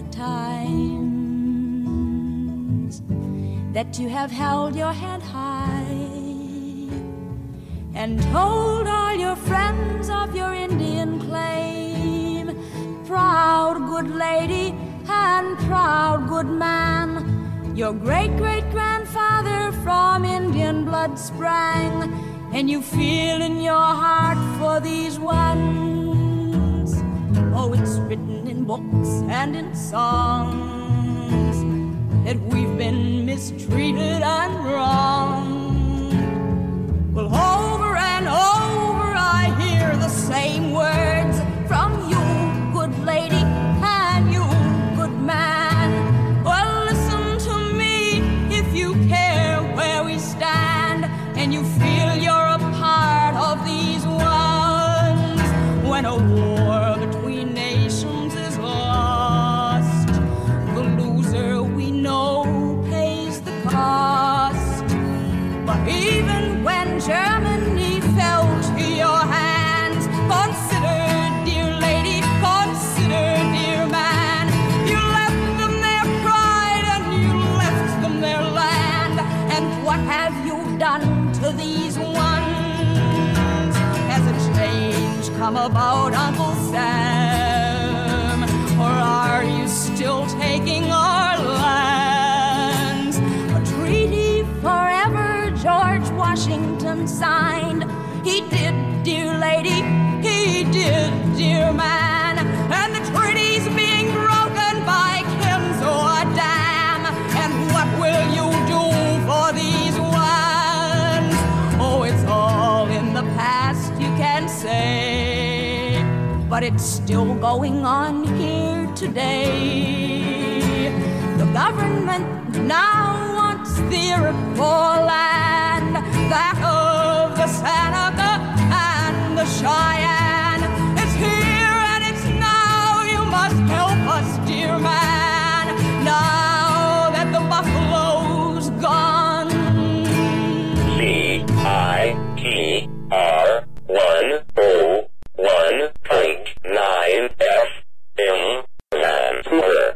the times that you have held your head high and told all your friends of your Indian claim. Proud good lady and proud good man, your great-great-grandfather from Indian blood sprang, and you feel in your heart for these ones. Oh, it's written in books and in songs that we've been mistreated and wronged. Well, over and over I hear the same words from you, good lady, and you, good man. Well, listen to me if you care where we stand, and you feel you're a part of these ones. When a war between nations is lost, the loser we know pays the cost. But even when Germany fell to your hands, consider, dear lady, consider, dear man, you left them their pride and you left them their land. And what have you done to these ones? Has a change come about, Uncle Sam? Or are you still taking our lands? A treaty forever George Washington signed. He did, dear lady, he did, dear man. And the treaty's being broken by Kenzo Dam. And what will you do for these ones? Oh, it's all in the past, you can say, but it's still going on here today. The government now wants the Iroquois land, that of the Seneca and the Cheyenne. It's here and it's now, you must help us, dear man, now that the buffalo's gone. CITR 101.9 FM Vancouver.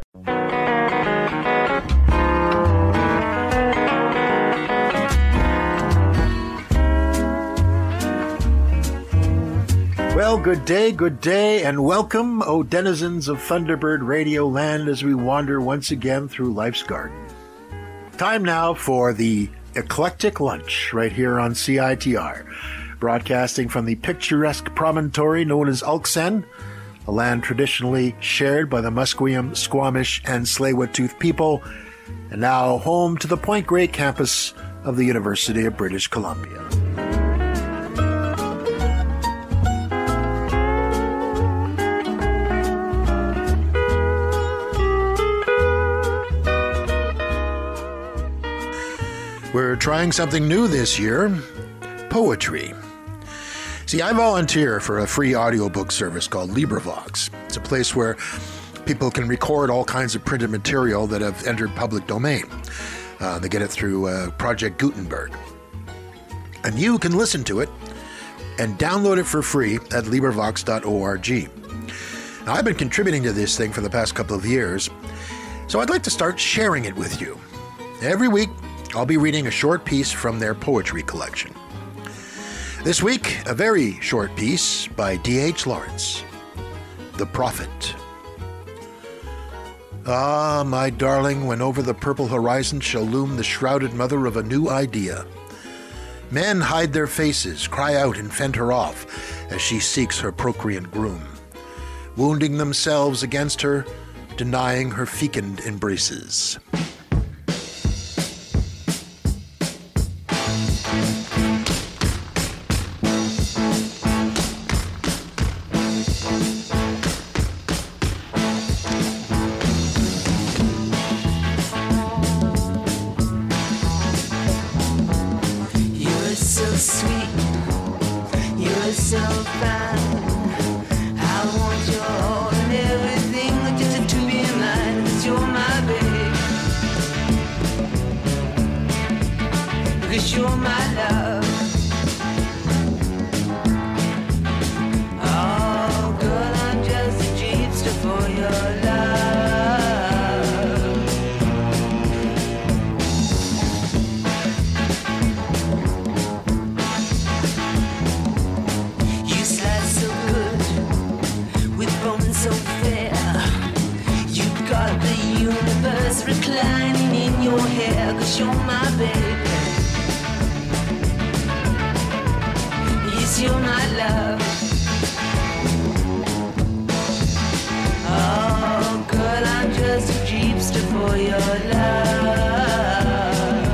Well, good day, and welcome, O denizens of Thunderbird Radio Land, as we wander once again through life's garden. Time now for the Eclectic Lunch, right here on CITR, broadcasting from the picturesque promontory known as Ulksen, a land traditionally shared by the Musqueam, Squamish, and Tsleil-Waututh people, and now home to the Point Grey campus of the University of British Columbia. We're trying something new this year, poetry. See, I volunteer for a free audiobook service called LibriVox. It's a place where people can record all kinds of printed material that have entered public domain. They get it through Project Gutenberg. And you can listen to it and download it for free at LibriVox.org. Now, I've been contributing to this thing for the past couple of years, so I'd like to start sharing it with you. Every week, I'll be reading a short piece from their poetry collection. This week, a very short piece by D.H. Lawrence, The Prophet. Ah, my darling, when over the purple horizon shall loom the shrouded mother of a new idea. Men hide their faces, cry out and fend her off as she seeks her procreant groom, wounding themselves against her, denying her fecund embraces. Oh, girl, I'm just a dreamster for your love. care, 'cause you're my baby. Yes, you're my love. Oh, girl, I'm just a jeepster for your love.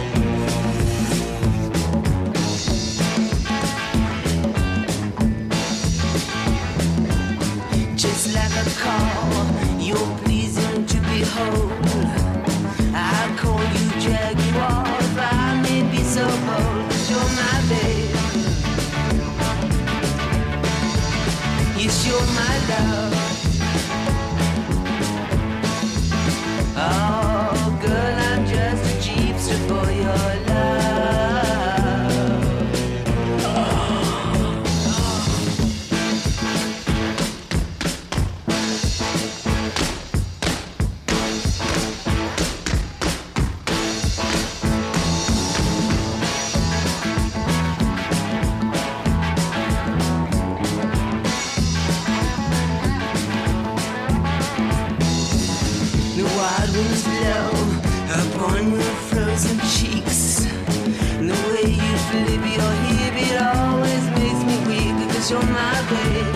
Just like a call, you're pleasing to behold. I call you Jaguar if I may be so bold. 'Cause you're my babe. Yes, you're my love. Oh, girl, I'm just a jeepster for your love. The wild winds blow upon your frozen cheeks. And the way you flip your hip, it always makes me weak. 'Cause you're my babe.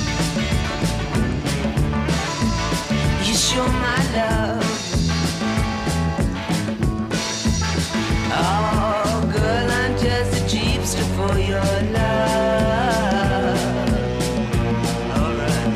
Yes, you're my love. Oh, girl, I'm just a jeepster for your love. Alright.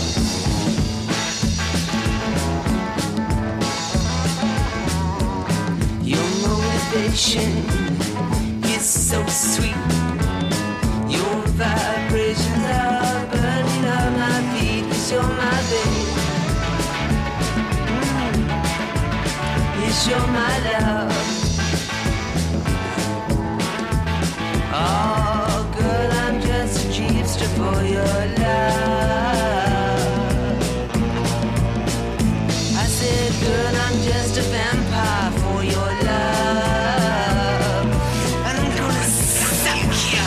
Your motivation is so sweet. Your vibrations are burning up my feet. 'Cause you're my babe. Yes, you're my love. Oh, girl, I'm just a jeepster for your love. I said, girl, I'm just a vampire for your love. And I'm gonna suck you.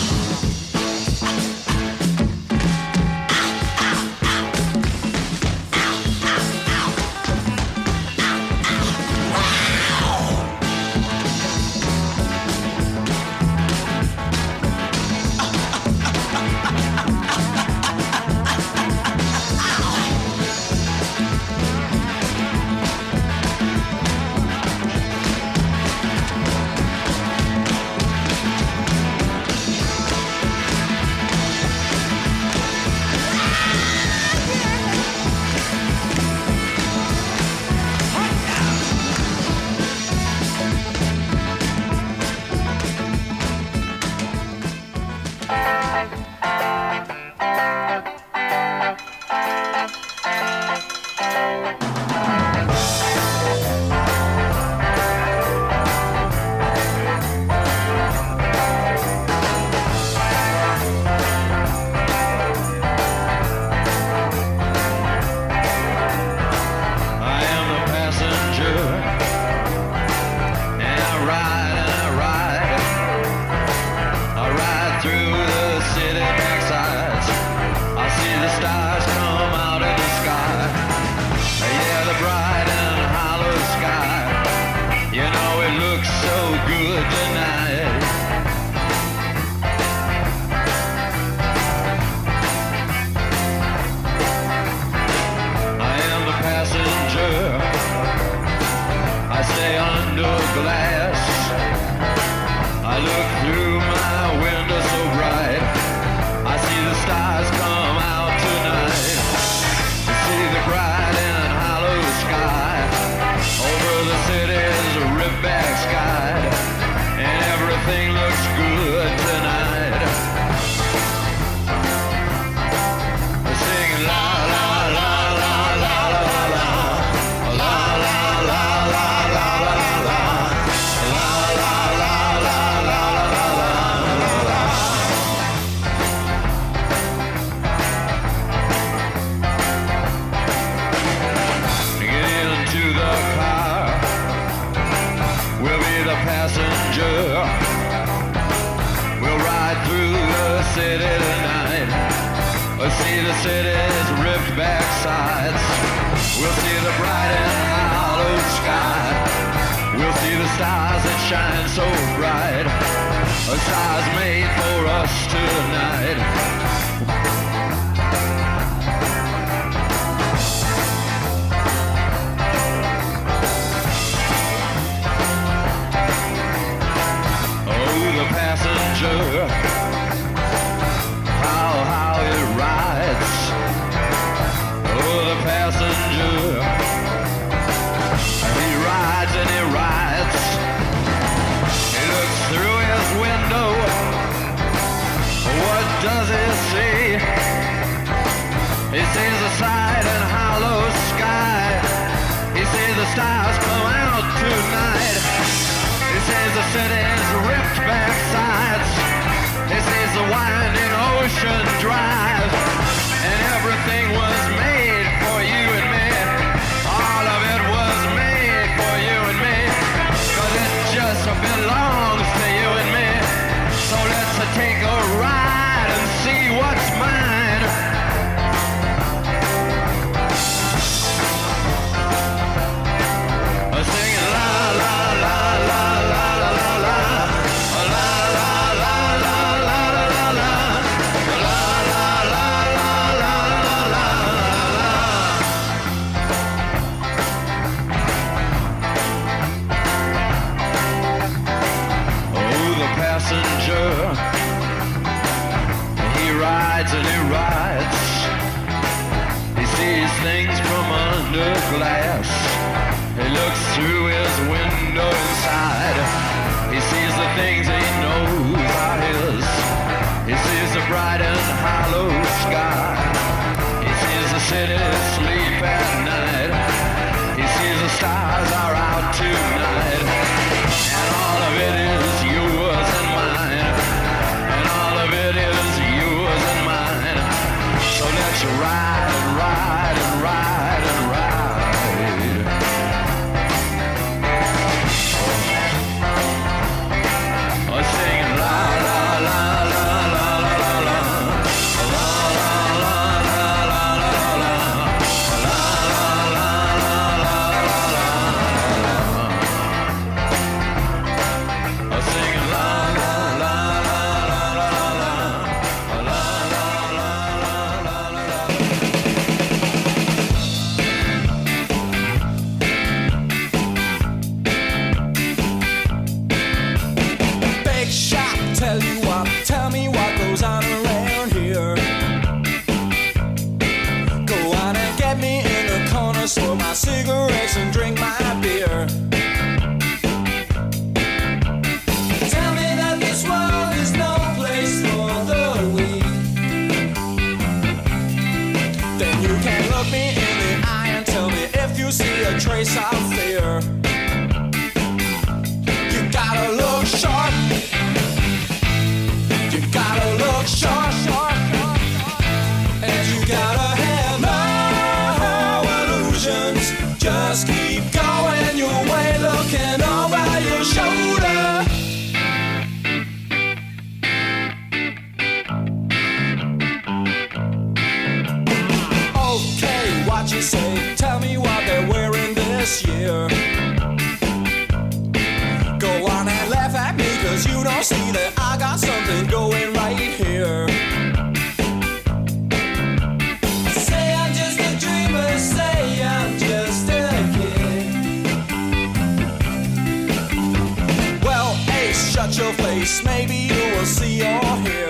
see the city's ripped back sides. We'll see the bright and hollow sky. We'll see the stars that shine so bright. A star's made for us tonight. Passenger, how it rides. Oh, the passenger, he rides and he rides. He looks through his window. What does he see? He sees the side and hollow sky. He sees the stars come out tonight. He sees the city's ripped back sides. He sees the winding ocean drive. And everything was made for you and me. All of it was made for you and me. 'Cause it just belongs to you and me. So let's take a ride and see what's mine. Singing la la la la la la la la la la la la la la la Oh, the passenger, he rides and he rides. He sees things from under glass. He looks through his window inside. He sees the things he knows are his. He sees the bright and hollow sky. He sees the city sleep at night. He sees the stars are out tonight. And all of it is yours and mine. And all of it is yours and mine. So let's ride and ride and ride and ride. Singing la la la la la la la la la la la la la Smoke my cigarettes and drink my beer. Tell me that this world is no place for the weak. Then you can look me in the eye and tell me if you see a trace of fear. You gotta look sharp. You gotta look sharp, sharp, sharp. And you gotta have no illusions. Just keep going your way, looking over your shoulder. Okay, what you say? Tell me what they're wearing this year. Go on and laugh at me, 'cause you don't see that I got something going right here. Say I'm just a dreamer, say I'm just a kid. Well, Ace, shut your face, maybe you will see or hear.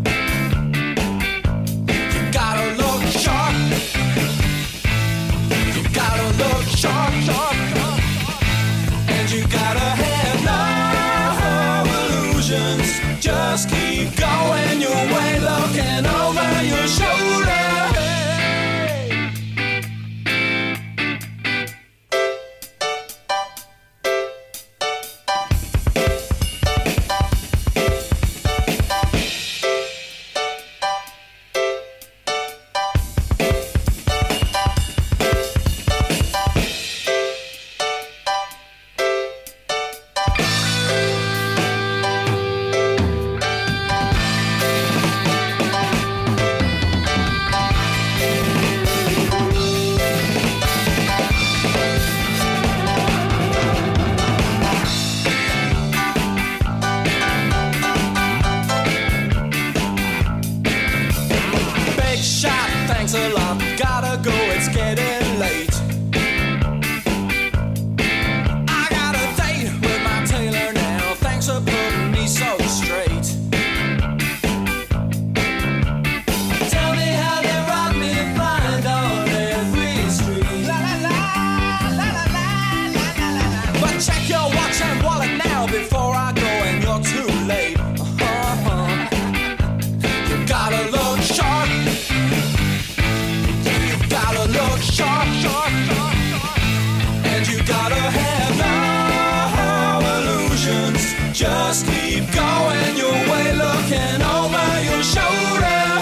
You gotta look sharp. You gotta look sharp, sharp, sharp. And you gotta have no illusions. Just keep going your way, looking over your shoulder. Check your watch and wallet now before I go and you're too late. You gotta look sharp. You gotta look sharp, sharp, sharp, sharp. And you gotta have no illusions. Just keep going your way, looking over your shoulder.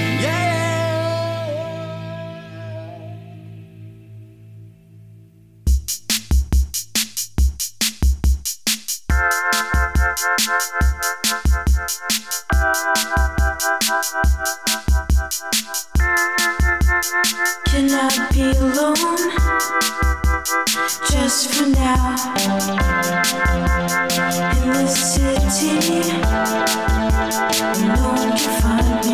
Can I be alone, just for now, in this city, no one can find me.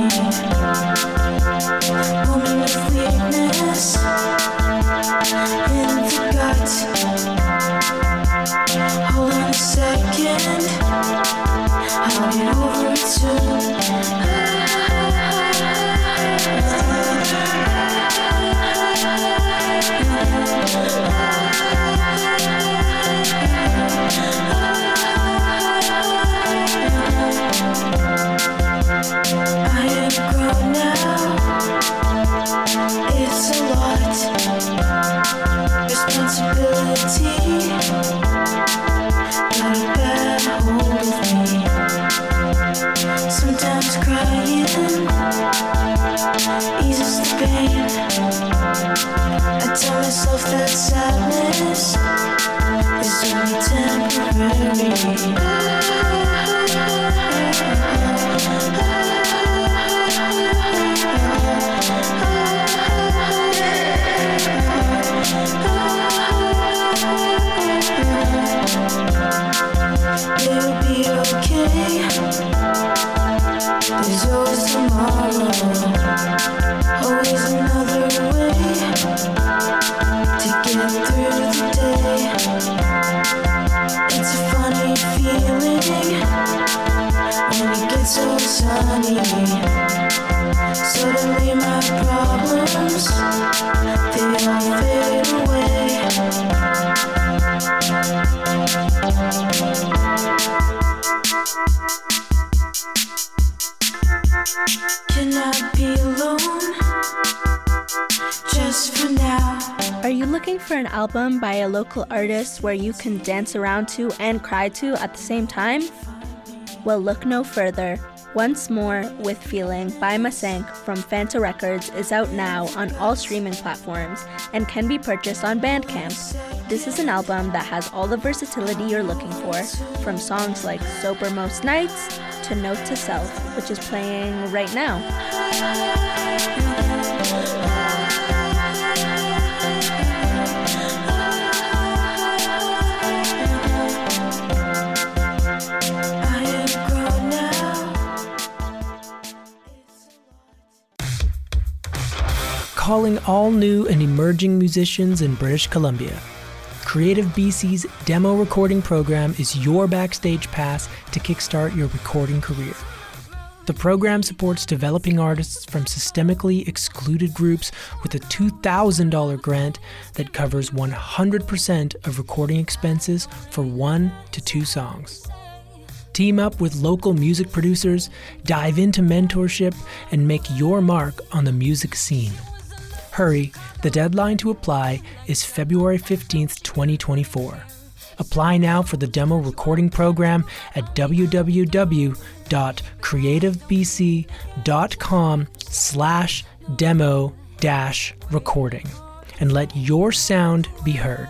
Moment of weakness, in the gut. Hold on a second, I'll get over it soon. I am grown now, it's a lot. Responsibility got a bad hold of me. Sometimes crying eases the pain. I tell myself that sadness is only temporary. It'll be okay. There's always tomorrow. Always another way to get through the day. It's a funny feeling when it gets so sunny. Suddenly my problems, they all fade away. Can I be alone, just for now? Are you looking for an album by a local artist where you can dance around to and cry to at the same time? Well, look no further. Once More with Feeling by Masank from Fanta Records is out now on all streaming platforms and can be purchased on Bandcamp. This is an album that has all the versatility you're looking for, from songs like Sober Most Nights to Note to Self, which is playing right now. Calling all new and emerging musicians in British Columbia. Creative BC's demo recording program is your backstage pass to kickstart your recording career. The program supports developing artists from systemically excluded groups with a $2,000 grant that covers 100% of recording expenses for 1 to 2 songs. Team up with local music producers, dive into mentorship, and make your mark on the music scene. Hurry, the deadline to apply is February 15th, 2024. Apply now for the demo recording program at www.creativebc.com/demo-recording and let your sound be heard.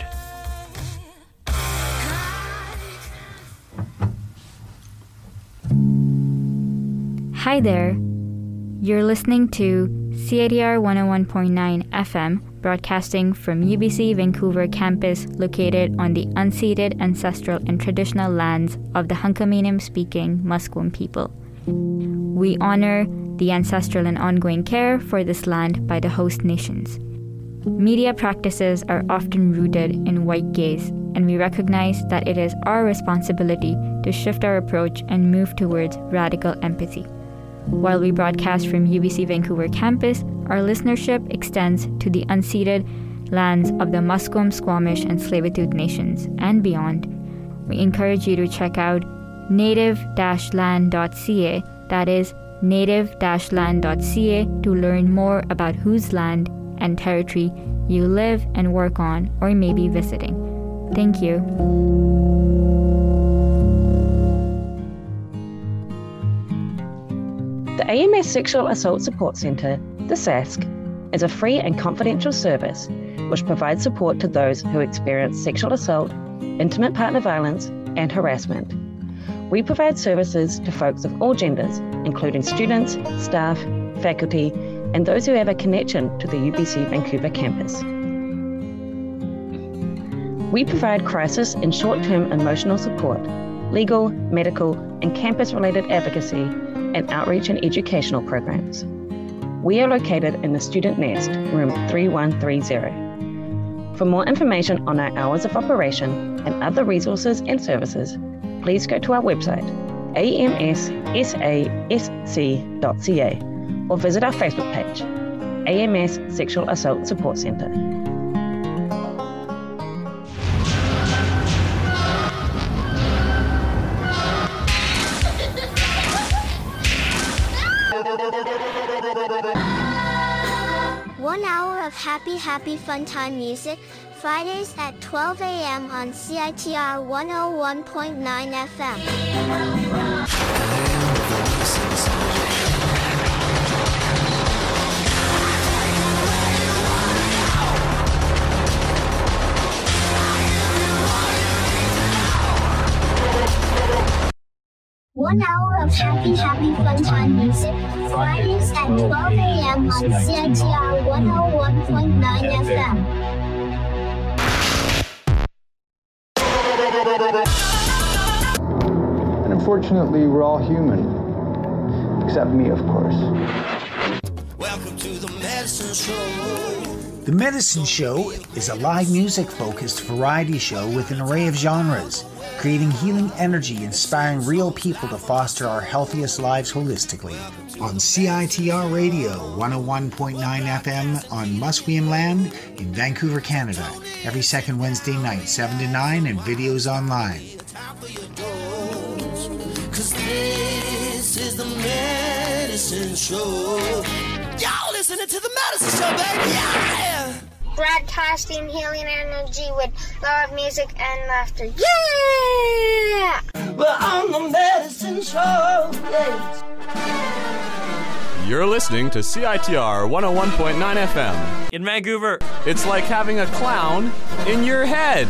Hi there. You're listening to CITR 101.9 FM, broadcasting from UBC Vancouver campus located on the unceded ancestral and traditional lands of the Hunkaminam-speaking Musqueam people. We honor the ancestral and ongoing care for this land by the host nations. Media practices are often rooted in white gaze, and we recognize that it is our responsibility to shift our approach and move towards radical empathy. While we broadcast from UBC Vancouver campus, our listenership extends to the unceded lands of the Musqueam, Squamish, and Tsleil-Waututh nations and beyond, we encourage you to check out native-land.ca, that is native-land.ca, to learn more about whose land and territory you live and work on or may be visiting. Thank you. The AMS Sexual Assault Support Centre, the SASC, is a free and confidential service which provides support to those who experience sexual assault, intimate partner violence, and harassment. We provide services to folks of all genders, including students, staff, faculty, and those who have a connection to the UBC Vancouver campus. We provide crisis and short-term emotional support, legal, medical, and campus-related advocacy, and outreach and educational programs. We are located in the Student Nest, room 3130. For more information on our hours of operation and other resources and services, please go to our website, amssasc.ca, or visit our Facebook page, AMS Sexual Assault Support Centre. One hour of happy fun time music, Fridays at 12 a.m. on CITR 101.9 FM. 1 hour of happy fun time music, Fridays at 12 a.m. on CITR 101.9 FM. And unfortunately, we're all human. Except me, of course. Welcome to the Medicine Show. The Medicine Show is a live music-focused variety show with an array of genres, creating healing energy, inspiring real people to foster our healthiest lives holistically. On CITR Radio 101.9 FM on Musqueam Land in Vancouver, Canada, every second Wednesday night, 7 to 9, and videos online. 'Cause this is the Medicine Show. Y'all listening to the Medicine Show, baby, yeah! Broadcasting healing energy with love, music, and laughter. Yeah! We're on the Medicine Show, yes. You're listening to CITR 101.9 FM. In Vancouver. It's like having a clown in your head.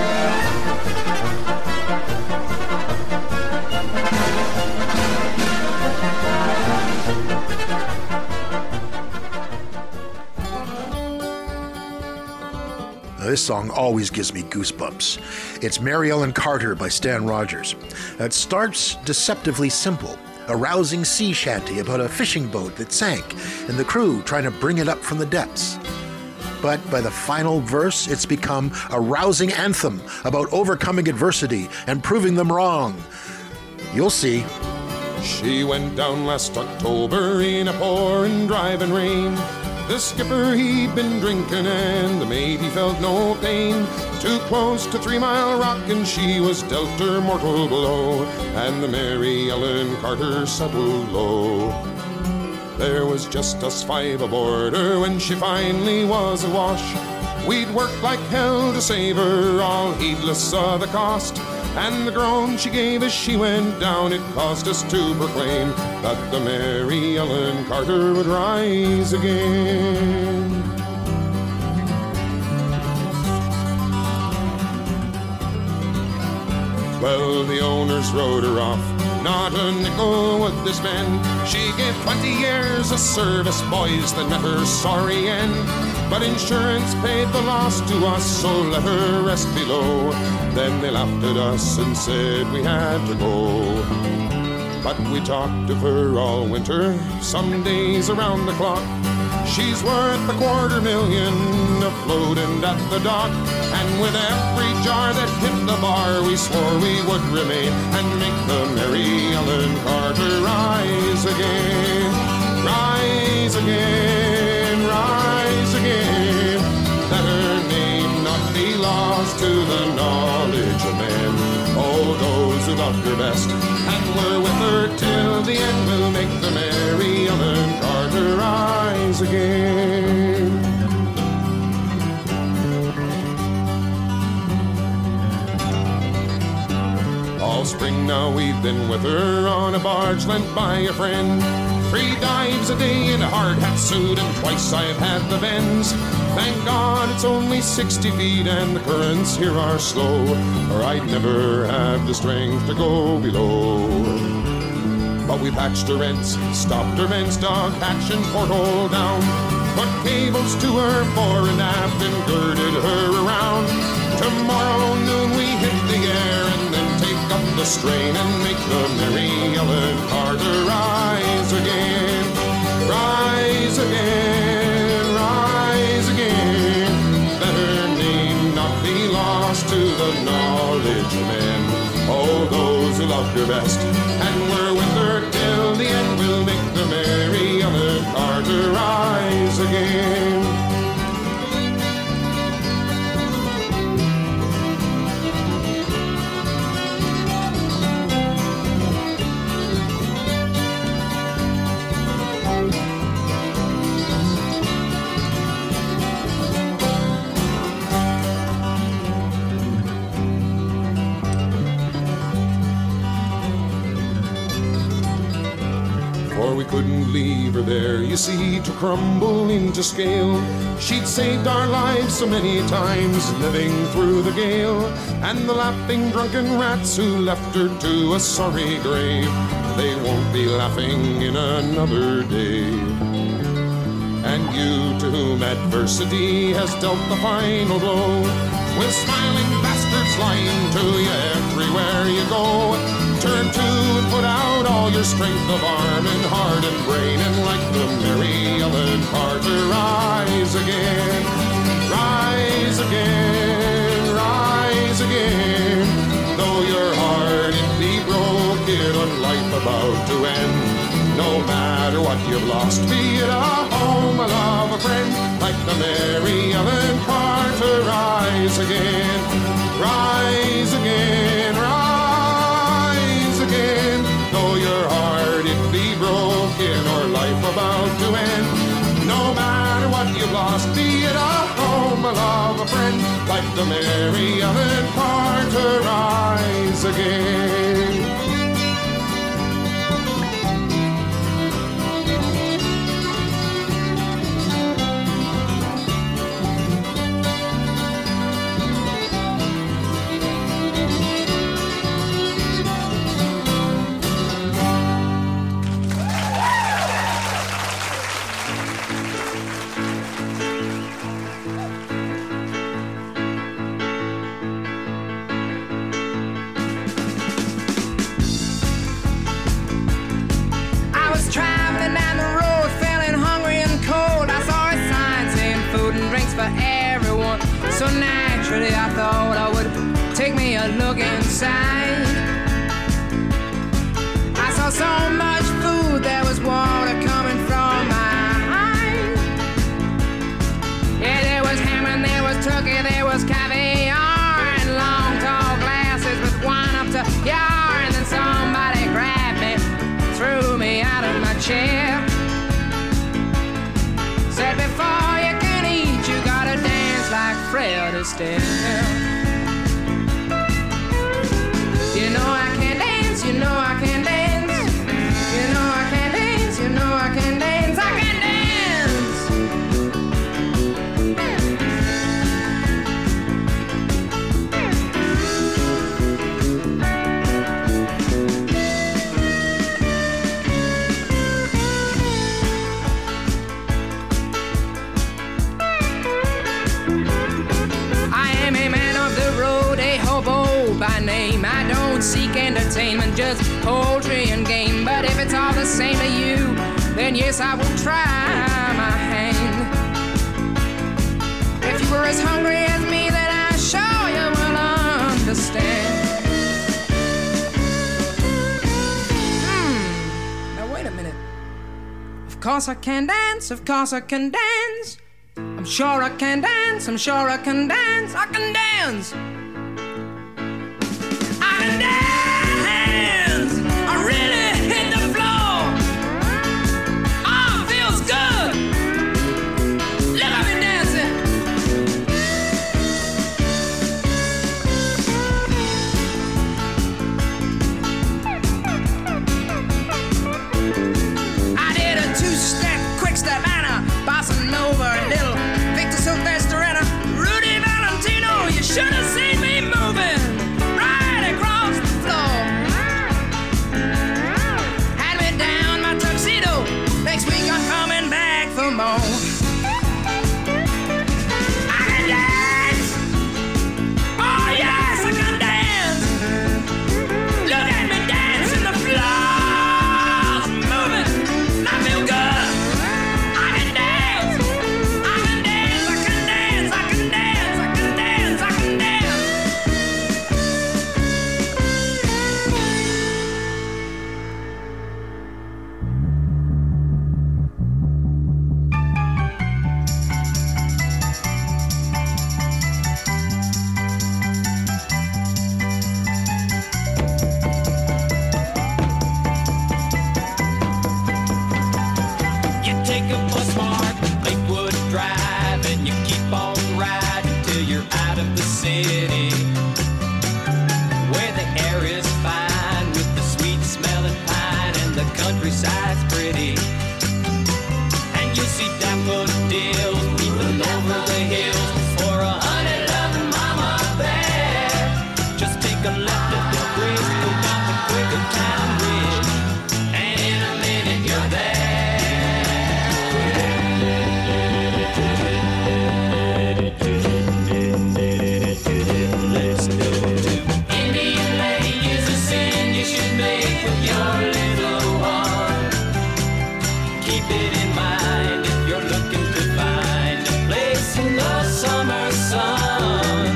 This song always gives me goosebumps. It's Mary Ellen Carter by Stan Rogers. It starts deceptively simple, a rousing sea shanty about a fishing boat that sank and the crew trying to bring it up from the depths. But by the final verse, it's become a rousing anthem about overcoming adversity and proving them wrong. You'll see. She went down last October in a pouring driving rain. The skipper, he'd been drinking and the mate, he felt no pain. Too close to 3 Mile Rock and she was dealt her mortal blow, and the Mary Ellen Carter settled low. There was just us 5 aboard her when she finally was awash. We'd worked like hell to save her, all heedless of the cost. And the groan she gave as she went down, it caused us to proclaim that the Mary Ellen Carter would rise again. Well, the owners rode her off, not a nickel would they spend. She gave 20 years of service, boys that met her sorry end. But insurance paid the loss to us, so let her rest below. Then they laughed at us and said we had to go. But we talked of her all winter, some days around the clock. She's worth $250,000 afloat and at the dock. And with every jar that hit the bar, we swore we would remain and make the Mary Ellen Carter rise again. Rise again, rise again. Let her name not be lost to the knowledge of men. Oh, who loved her best and were with her till the end will make the Mary Ellen Carter rise again. All spring now we've been with her on a barge lent by a friend. 3 dives a day in a hard hat suit and twice I've had the bends. Thank God it's only 60 feet and the currents here are slow, or I'd never have the strength to go below. But we patched her ends, stopped her vents, dog hatch and porthole down, put cables to her fore and aft and girded her around. Tomorrow noon we hit the air and then take up the strain and make the Mary Ellen Carter rise again. Rise again, rise again. Let her name not be lost to the knowledge of men. Oh, those who loved her best and were with her till the end will make the Mary Ellen Carter rise again. We couldn't leave her there, you see, to crumble into scale. She'd saved our lives so many times, living through the gale, and the laughing drunken rats who left her to a sorry grave, they won't be laughing in another day. And you, to whom adversity has dealt the final blow, with smiling bastards lying to you everywhere you go, turn to and put out all your strength of arm and heart and brain, and like the Mary Ellen Carter rise again, rise again, rise again. Though your heart it be broken on life about to end, no matter what you've lost, be it a home, a love, a friend, like the Mary Ellen Carter rise again, rise again, rise again. Though your heart it be broken or life about to end, no matter what you've lost, be it a home, a love, a friend, like the Mary Ellen Carter rise again. So naturally I thought I would take me a look inside. I saw so much food, there was water coming from my eyes. Yeah, there was ham and there was turkey, there was caviar, and long tall glasses with wine up to yar. And then somebody grabbed me, threw me out of my chair, said before you can eat you gotta dance like Fred Astaire. You know I can dance, you know I can dance, you know I can dance, you know I can dance, I can dance. By name, I don't seek entertainment, just poetry and game. But if it's all the same to you, then yes, I will try my hand. If you were as hungry as me, then I sure you will understand. Now wait a minute. Of course I can dance, of course I can dance. I'm sure I can dance, I'm sure I can dance, I can dance. I can dance. with your little one. Keep it in mind if you're looking to find a place in the summer sun.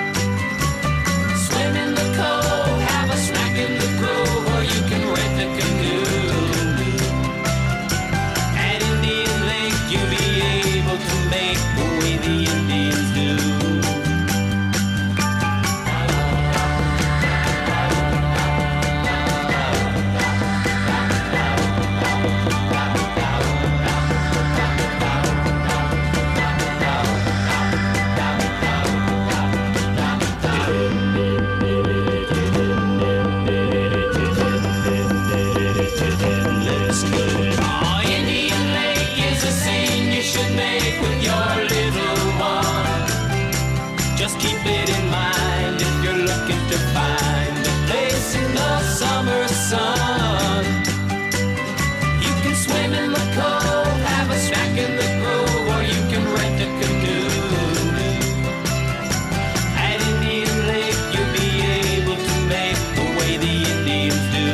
Swim in the cove, have a snack in the grove, or you can rent a canoe. At Indian Lake you'll be able to make the way the Indians do. Oh, Indian Lake is a scene you should make with your little one. Just keep it in mind if you're looking to find a place in the summer sun. You can swim in the cove, have a snack in the grove, or you can rent a canoe. At Indian Lake you'll be able to make the way the Indians do.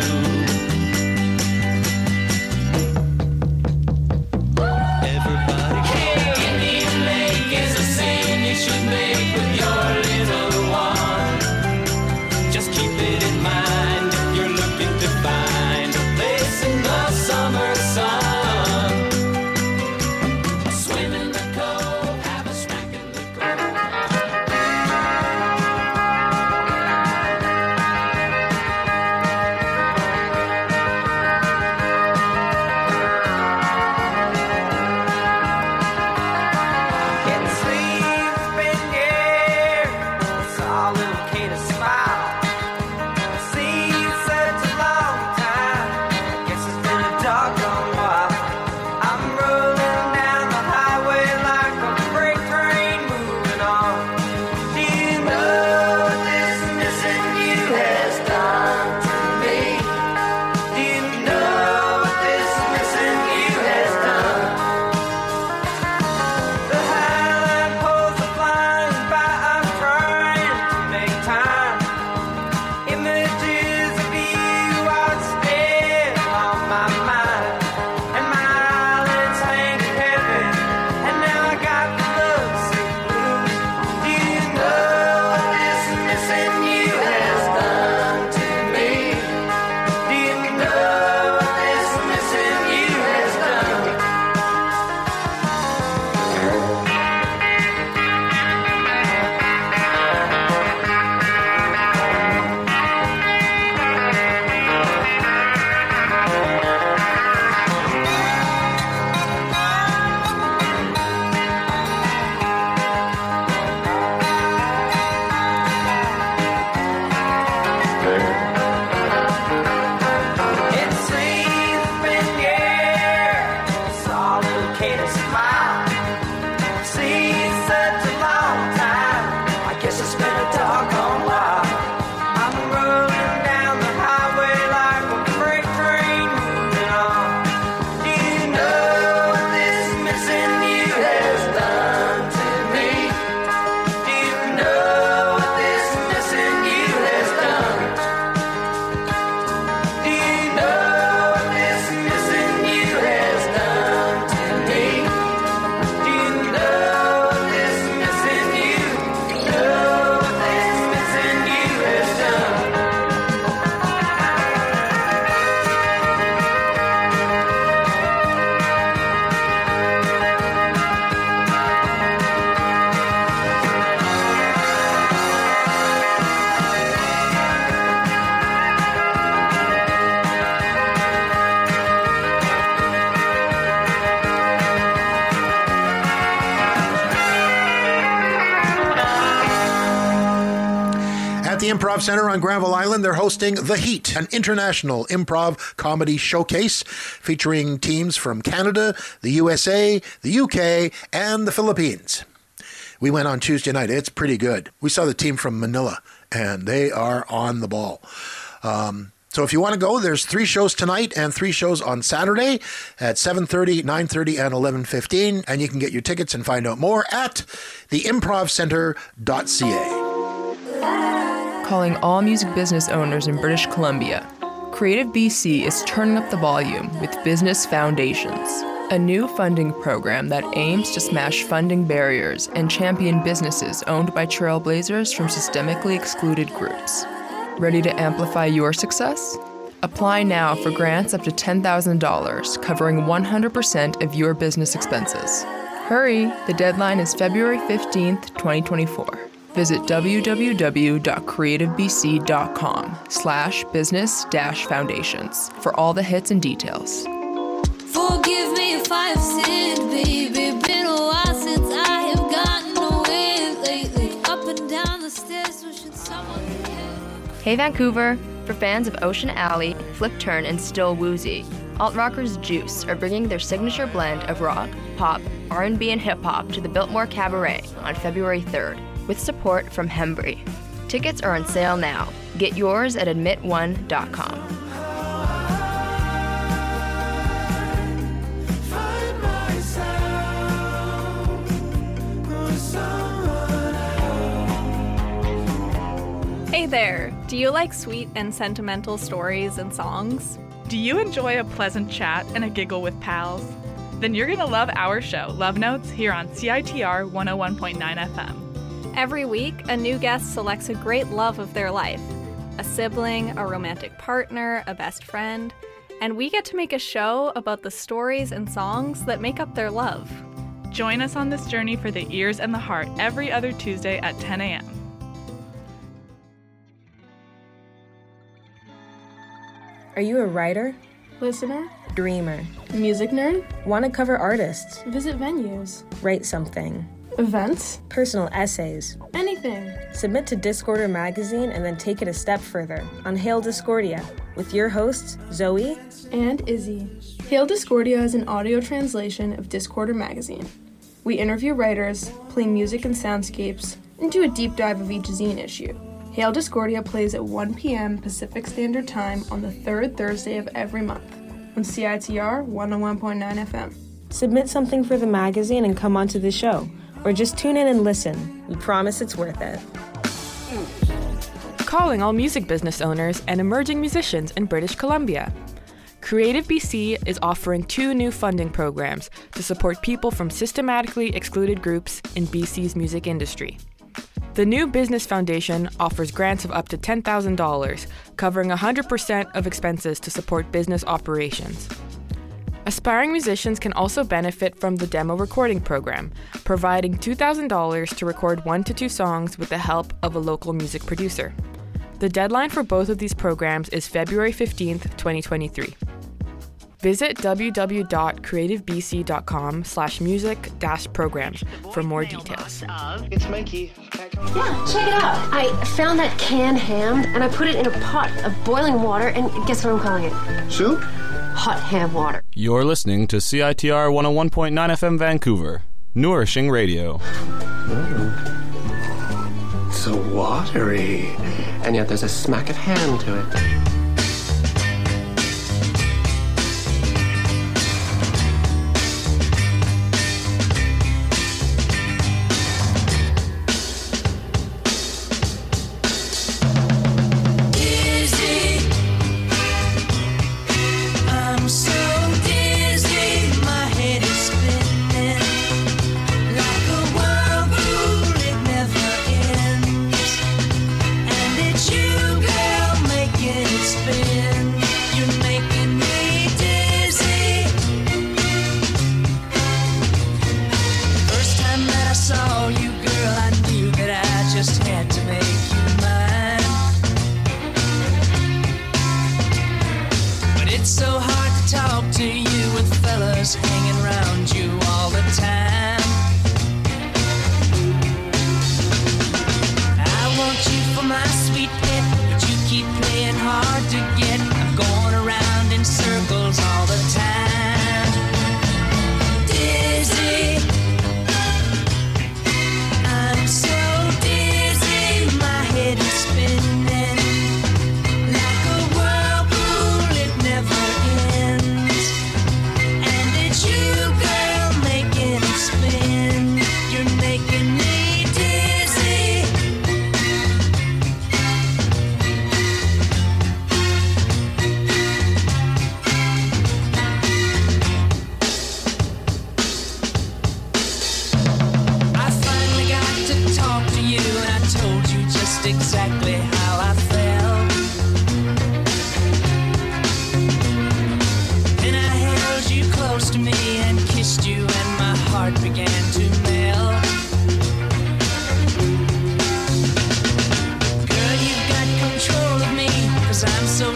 Indian Lake is a scene you should make with your little one. Just keep it in mind if you're looking to find a place in the summer sun. Swim in the cove, have a snack in the Getting sleep's been here. Saw little Kate smile. Seen such a long time. Guess it's been a doggone while. I'm rolling down the highway like a freight train moving on. Do you know what this missing you has done to me? Do you know what this missing you has done? The highline poles are flying by, I'm trying to make time. Images of you are still on my mind. And my eyelids hanging heavy, and now I got the lovesick blues. Do you know what this missing you has done to me? Do you know what this missing you has done? It seems been years. Saw little Kate smile. Seen such a long time. I guess it's been a doggone while. I'm rolling down the highway like a freight train moving on. Do you know what this missing you has done to me? Do you know what this missing you has done? Do you know what this missing you has done to me? Do you know what this missing you? Know what this missing you has done? At the Improv Center on Granville Island, they're hosting The Heat, an international improv comedy showcase featuring teams from Canada, the USA, the UK, and the Philippines. We went on Tuesday night. It's pretty good. We saw the team from Manila, and they are on the ball. So if you want to go, there's 3 shows tonight and 3 shows on Saturday at 7:30, 9:30, and 11:15. And you can get your tickets and find out more at theimprovcenter.ca. Calling all music business owners in British Columbia. Creative BC is turning up the volume with Business Foundations, a new funding program that aims to smash funding barriers and champion businesses owned by trailblazers from systemically excluded groups. Ready to amplify your success? Apply now for grants up to $10,000, covering 100% of your business expenses. Hurry! The deadline is February 15th, 2024. Visit www.creativebc.com/business-foundations for all the hits and details. Forgive me if I've sinned, baby. Been a while since I have gotten away lately. Up and down the stairs, wishing someone could help. Hey Vancouver! For fans of Ocean Alley, Flip Turn, and Still Woozy, alt-rockers Juice are bringing their signature blend of rock, pop, R&B, and hip-hop to the Biltmore Cabaret on February 3rd, with support from Hembry. Tickets are on sale now. Get yours at admit1.com. Hey there! Do you like sweet and sentimental stories and songs? Do you enjoy a pleasant chat and a giggle with pals? Then you're going to love our show, Love Notes, here on CITR 101.9 FM. Every week, a new guest selects a great love of their life, a sibling, a romantic partner, a best friend, and we get to make a show about the stories and songs that make up their love. Join us on this journey for the ears and the heart every other Tuesday at 10 a.m. Are you a writer? Listener? Dreamer? Music nerd? Want to cover artists? Visit venues? Write something? Events? Personal essays? Anything. Submit to Discorder magazine and then take it a step further on Hail Discordia with your hosts, Zoe and Izzy. Hail Discordia is an audio translation of Discorder magazine. We interview writers, play music and soundscapes, and do a deep dive of each zine issue. Hail Discordia plays at 1 p.m. Pacific Standard Time on the third Thursday of every month on CITR 101.9 FM. Submit something for the magazine and come onto the show, or just tune in and listen. We promise it's worth it. Calling all music business owners and emerging musicians in British Columbia. Creative BC is offering 2 new funding programs to support people from systematically excluded groups in BC's music industry. The new Business Foundation offers grants of up to $10,000, covering 100% of expenses to support business operations. Aspiring musicians can also benefit from the demo recording program, providing $2,000 to record 1 to 2 songs with the help of a local music producer. The deadline for both of these programs is February 15th, 2023. Visit www.creativebc.com/music-programs for more details. It's Mikey. Yeah, check it out. I found that canned ham and I put it in a pot of boiling water, and guess what I'm calling it? Soup? Hot ham water. You're listening to CITR 101.9 FM Vancouver, nourishing radio. So watery, and yet there's a smack of ham to it. Hanging around you all the time. I want you for my sweet pet, but you keep playing hard to get. I'm going around in circles all the time. Dizzy, I'm so dizzy, my head is spinning like a whirlpool, it never ends. You, girl, making it spin. You're making me dizzy.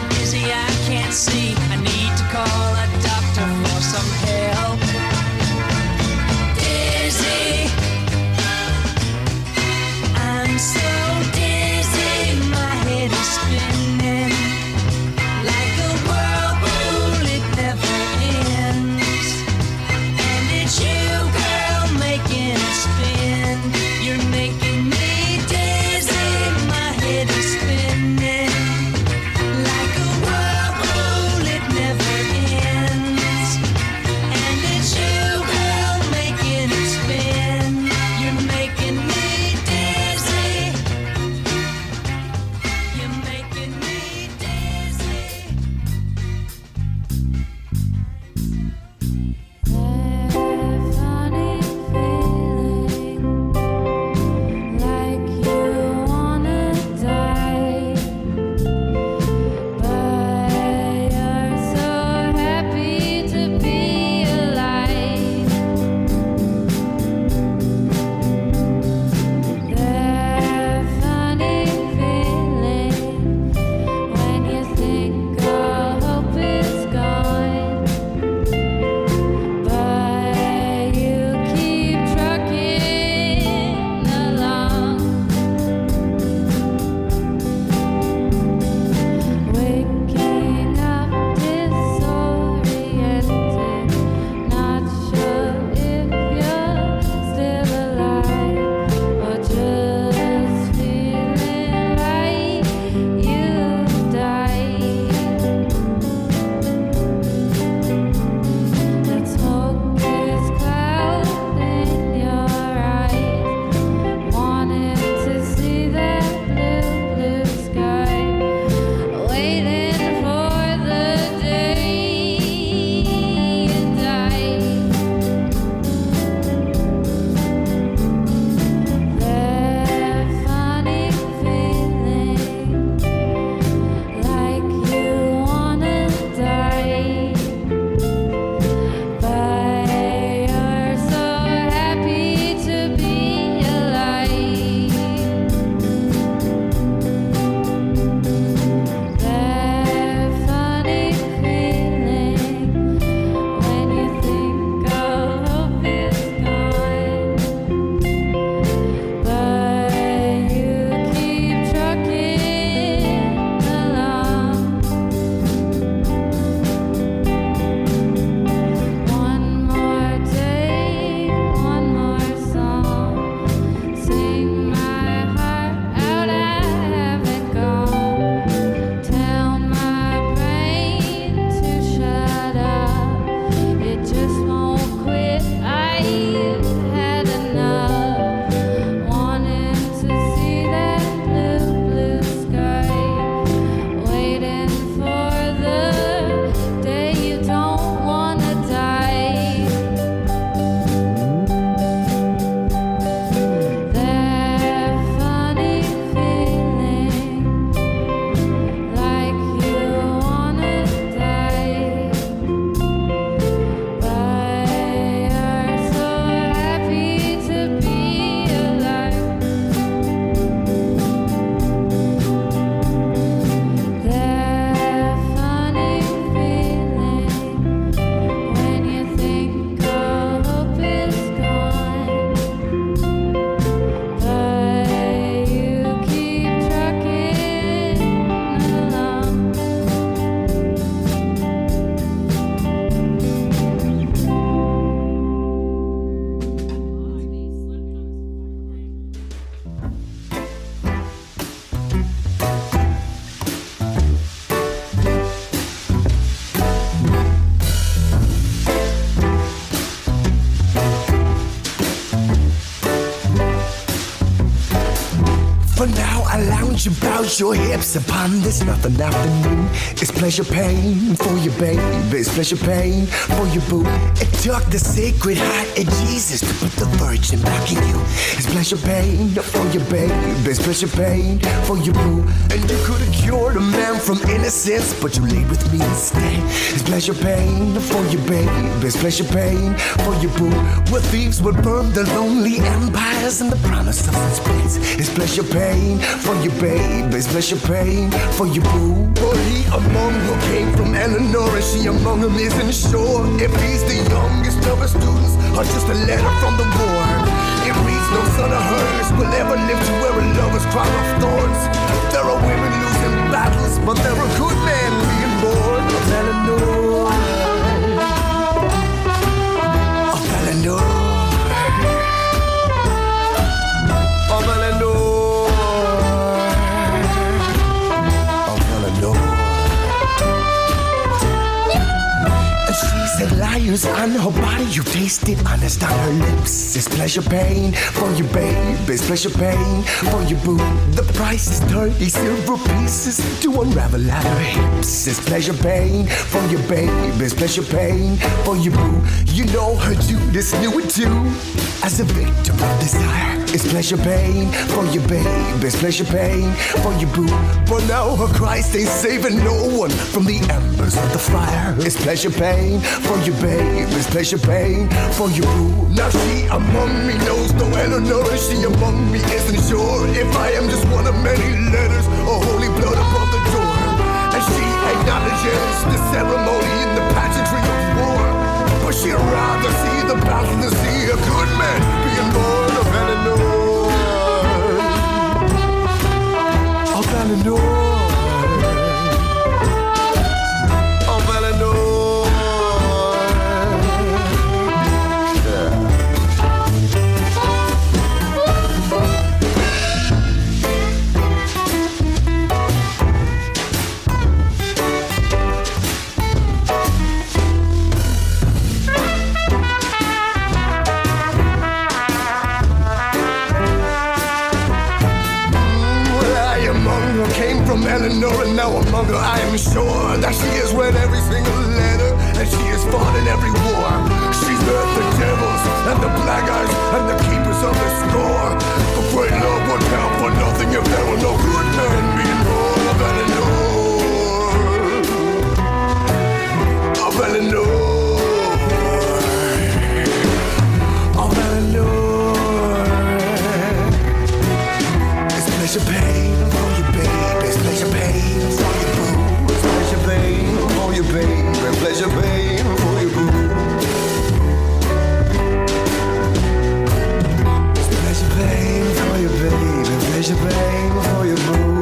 dizzy, I can't see. I need to call a doctor for some help. Dizzy, I'm so dizzy, my head is spinning like a whirlpool, it never ends. And it's you, girl, making it spin. You're making me dizzy, my head is spinning like a whirlpool, it never ends. And it's you, girl, making it spin. You're making me dizzy. You're making me dizzy. Like you wanna die, but you're so happy to be alive. That funny feeling when you think all hope is gone, but you keep trucking along. Waking up disoriented, not sure if you're still alive or just feeling like you've died. That smoke is clouding your eyes, wanting to see that blue sky, waiting for the day you die. That funny feeling like you wanna die, but you're so happy to be alive. That funny feeling when you think all hope is gone, but you keep trucking along. One more day, one more song, sing my heart out, I haven't gone. Tell my brain to shut up, it just won't quit, I've had enough. Wanting to see that blue sky, waiting for the day you don't wanna die. That funny feeling like you wanna die, but you're so happy to be alive. That funny feeling when you think all hope is gone, but you keep trucking along. For now, I lounge about your hips upon this nothing afternoon. It's pleasure pain for your baby, it's pleasure pain for your boo. It took the sacred heart of Jesus to put the virgin back in you. It's pleasure pain for your baby, it's pleasure pain for your boo. And you could have cured a man from innocence, but you laid with me instead. It's pleasure pain for your baby, it's pleasure pain for your boo. Where thieves would burn the lonely empires and the promise of suspense. It's pleasure pain for your baby. babe, express your pain for your boo. For he among who came from Eleanor, and she among them isn't sure if he's the youngest of her students or just a letter from the war. It reads no son of hers will ever live to wear a lover's crown of thorns. There are women losing battles, but there are good men being born of Eleanor. Of Eleanor. Of Eleanor. Said liars on her body, you taste it honest on her lips. It's pleasure pain for your babe, it's pleasure pain for your boo. The price is 30 silver pieces to unravel at her hips. It's pleasure pain for your babe, it's pleasure pain for your boo. You know her Judas knew it too. As a victim of desire, it's pleasure pain for your babe, it's pleasure pain for your boo. But now her Christ ain't saving no one from the embers of the fire. It's pleasure pain for your babe, it's pleasure pain for your boo. Now she among me knows no Eleanor, and she among me isn't sure if I am just one of many letters or holy blood above the door. And she acknowledges the ceremony in the pageantry of war, but she'd rather see the battle than see a good man being born of Eleanor. Of Eleanor. Of Eleanor. Came from Eleanor, and now among her I am sure that she has read every single letter and she has fought in every war. She's met the devils and the blackguards and the keepers of the score. For great love would count for nothing if there were no good men being born of Eleanor. Of Eleanor. Of Eleanor. It's pleasure pain for your babe, it's pleasure pain for your boo. It's pleasure pain for your babe, and pleasure pain for your boo. It's pleasure pain for your babe, and pleasure pain for your boo.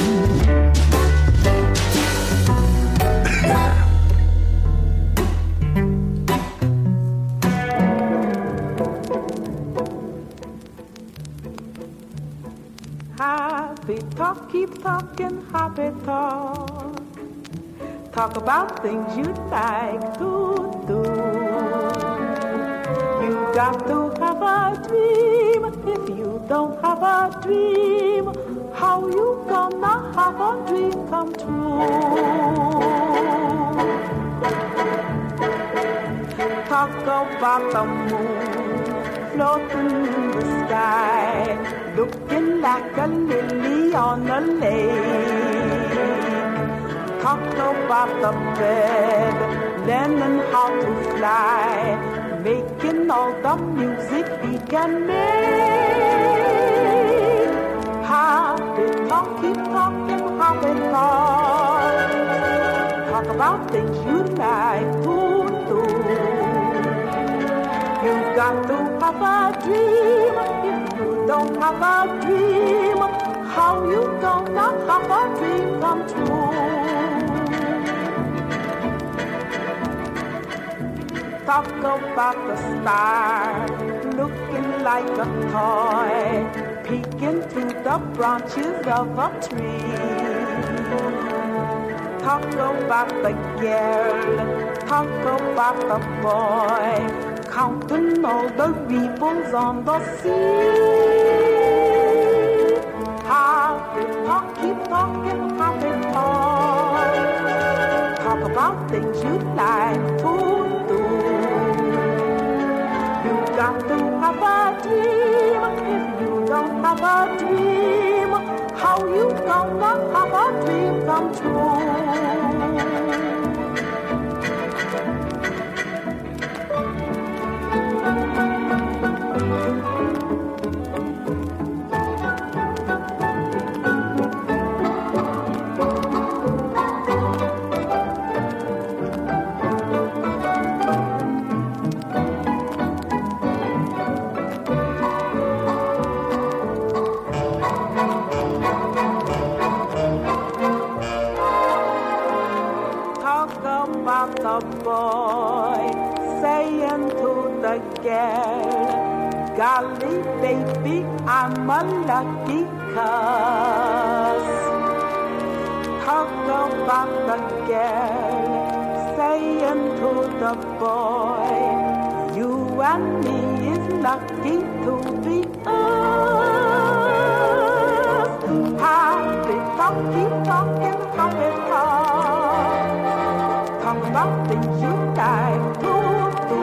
Happy talk, keep talking, happy talk. Talk about things you'd like to do. You got to have a dream. If you don't have a dream, how you gonna have a dream come true? Talk about the moon floating in the sky, looking like a lily on a lake. Talk about the bird, learning how to fly, making all the music he can make. Happy talk, keep talking, happy talk. Talk about things you like to do. You got to have a dream. If you don't have a dream, how you gonna have a dream come true? Talk about the star, looking like a toy, peeking through the branches of a tree. Talk about the girl, talk about the boy, counting all the ripples on the sea. Happy talk, keep talking, happy talk. Talk about things you like to do. You got to have a dream. If you don't have a dream, how you gonna have a dream come true? Talk about the boy saying to the girl, golly baby, I'm a lucky cuss. Talk about the girl saying to the boy, you and me is lucky to be us. Happy talk, keep talking, happy talk. Talk about things you like to do.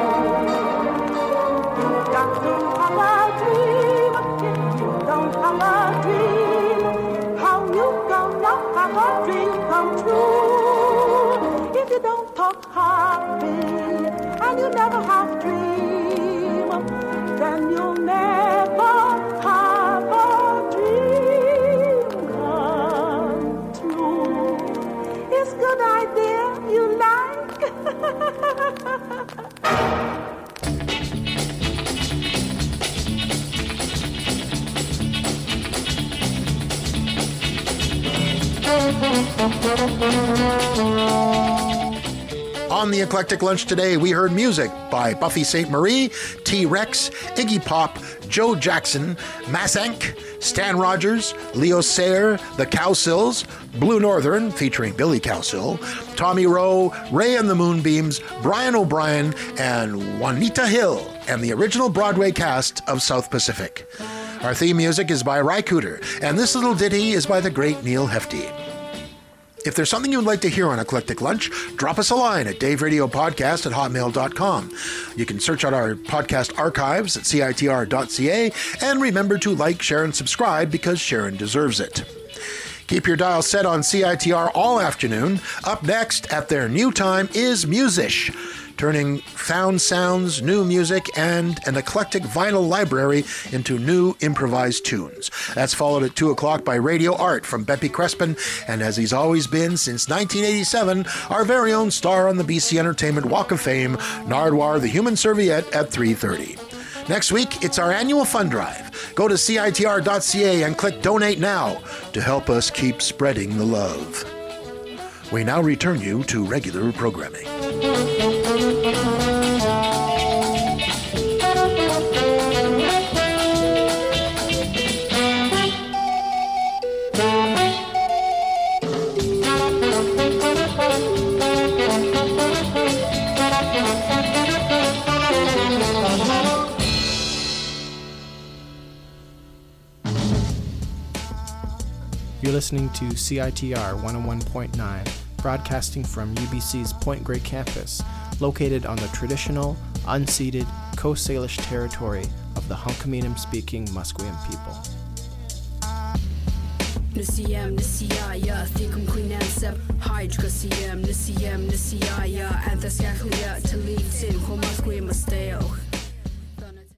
You got to have a dream. If you don't have a dream, how you gonna have a dream come true? If you don't talk happy and you never have dream, then you'll never have a dream come true. It's a good idea you like. On the Eclectic Lunch today, we heard music by Buffy St. Marie, T-Rex, Iggy Pop, Joe Jackson, Massenk, Stan Rogers, Leo Sayer, The Cowsills, Blue Northern featuring Billy Cowsill, Tommy Rowe, Ray and the Moonbeams, Brian O'Brien, and Juanita Hill, and the original Broadway cast of South Pacific. Our theme music is by Ry Cooter, and this little ditty is by the great Neil Hefti. If there's something you'd like to hear on Eclectic Lunch, drop us a line at daveradiopodcast@hotmail.com. You can search out our podcast archives at citr.ca, and remember to like, share, and subscribe because Sharon deserves it. Keep your dial set on CITR all afternoon. Up next at their new time is Musish, turning found sounds, new music, and an eclectic vinyl library into new improvised tunes. That's followed at 2 o'clock by Radio Art from Beppy Crespin, and as he's always been since 1987, our very own star on the BC Entertainment Walk of Fame, Nardwar the Human Serviette at 3:30. Next week, it's our annual fund drive. Go to CITR.ca and click Donate Now to help us keep spreading the love. We now return you to regular programming. You're listening to CITR 101.9, broadcasting from UBC's Point Grey campus, located on the traditional, unceded Coast Salish territory of the Hunkaminam-speaking Musqueam people. Nisiyam Nisiyaya, Thikum Queenansep, Hydrocasiam, Nisiyam Nisiyaya, Anthascaclia, Talitin, Homusqueam Masteo.